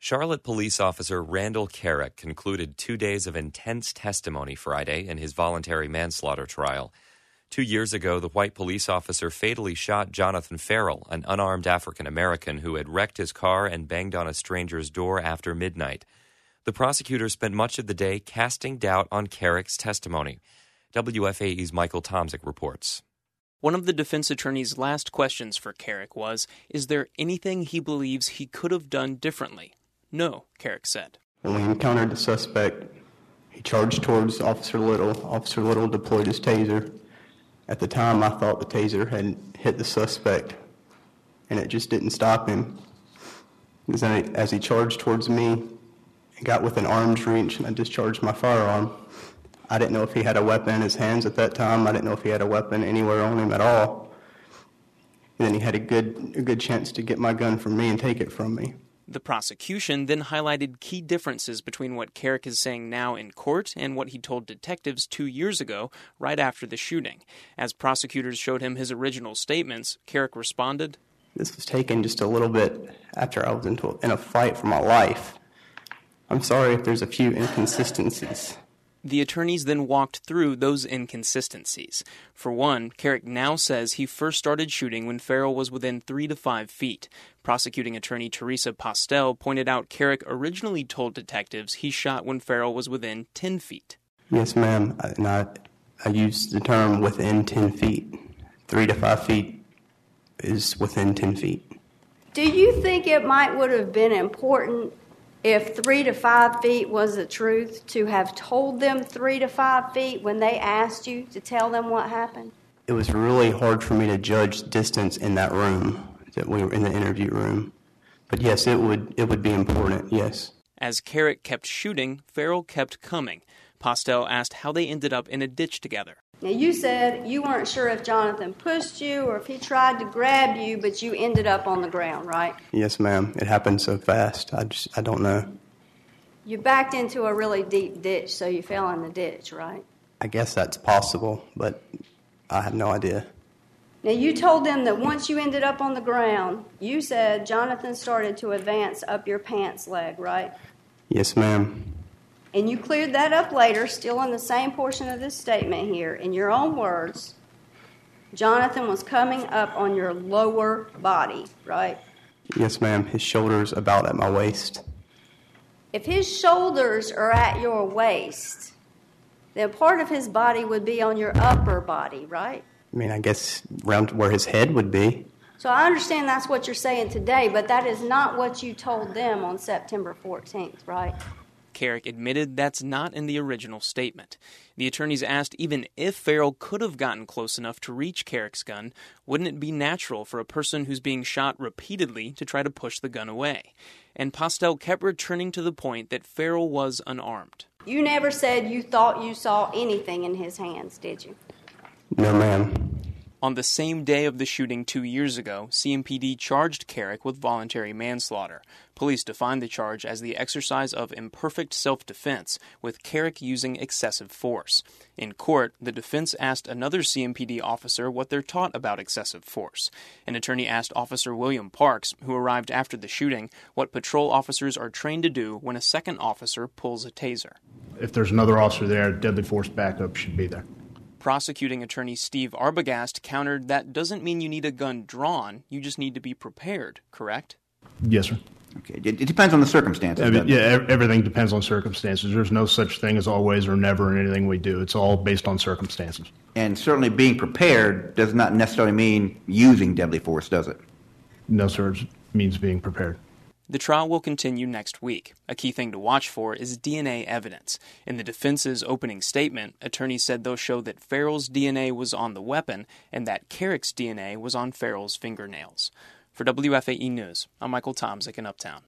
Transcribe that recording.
Charlotte police officer Randall Carrick concluded 2 days of intense testimony Friday in his voluntary manslaughter trial. 2 years ago, the white police officer fatally shot Jonathan Farrell, an unarmed African-American who had wrecked his car and banged on a stranger's door after midnight. The prosecutor spent much of the day casting doubt on Carrick's testimony. WFAE's Michael Tomzik reports. One of the defense attorney's last questions for Carrick was, is there anything he believes he could have done differently? No, Carrick said. When we encountered the suspect, he charged towards Officer Little. Officer Little deployed his taser. At the time, I thought the taser had hit the suspect, and it just didn't stop him. As he charged towards me, and got within arm's reach, and I discharged my firearm. I didn't know if he had a weapon in his hands at that time. I didn't know if he had a weapon anywhere on him at all. And then he had a good chance to get my gun from me and take it from me. The prosecution then highlighted key differences between what Carrick is saying now in court and what he told detectives 2 years ago, right after the shooting. As prosecutors showed him his original statements, Carrick responded, "This was taken just a little bit after I was in a fight for my life. I'm sorry if there's a few inconsistencies." The attorneys then walked through those inconsistencies. For one, Carrick now says he first started shooting when Farrell was within 3 to 5 feet. Prosecuting attorney Teresa Postel pointed out Carrick originally told detectives he shot when Farrell was within 10 feet. Yes, ma'am. I used the term within 10 feet. 3 to 5 feet is within 10 feet. Do you think it would have been important if 3 to 5 feet was the truth, to have told them 3 to 5 feet when they asked you to tell them what happened? It was really hard for me to judge distance in that room, that we were in the interview room. But yes, it would be important, yes. As Carrick kept shooting, Farrell kept coming. Postel asked how they ended up in a ditch together. Now, you said you weren't sure if Jonathan pushed you or if he tried to grab you, but you ended up on the ground, right? Yes, ma'am. It happened so fast. I don't know. You backed into a really deep ditch, so you fell in the ditch, right? I guess that's possible, but I have no idea. Now, you told them that once you ended up on the ground, you said Jonathan started to advance up your pants leg, right? Yes, ma'am. And you cleared that up later, still in the same portion of this statement here. In your own words, Jonathan was coming up on your lower body, right? Yes, ma'am. His shoulder's about at my waist. If his shoulders are at your waist, then part of his body would be on your upper body, right? I mean, I guess around where his head would be. So I understand that's what you're saying today, but that is not what you told them on September 14th, right? Carrick admitted that's not in the original statement. The attorneys asked even if Farrell could have gotten close enough to reach Carrick's gun, wouldn't it be natural for a person who's being shot repeatedly to try to push the gun away? And Postel kept returning to the point that Farrell was unarmed. You never said you thought you saw anything in his hands, did you? No, ma'am. On the same day of the shooting 2 years ago, CMPD charged Carrick with voluntary manslaughter. Police defined the charge as the exercise of imperfect self-defense, with Carrick using excessive force. In court, the defense asked another CMPD officer what they're taught about excessive force. An attorney asked Officer William Parks, who arrived after the shooting, what patrol officers are trained to do when a second officer pulls a taser. If there's another officer there, deadly force backup should be there. Prosecuting attorney Steve Arbogast countered that doesn't mean you need a gun drawn, you just need to be prepared, correct? Yes, sir. Okay, it depends on the circumstances. Everything depends on circumstances. There's no such thing as always or never in anything we do. It's all based on circumstances. And certainly being prepared does not necessarily mean using deadly force, does it? No, sir. It means being prepared. The trial will continue next week. A key thing to watch for is DNA evidence. In the defense's opening statement, attorneys said they'll show that Farrell's DNA was on the weapon and that Carrick's DNA was on Farrell's fingernails. For WFAE News, I'm Michael Tomzik in Uptown.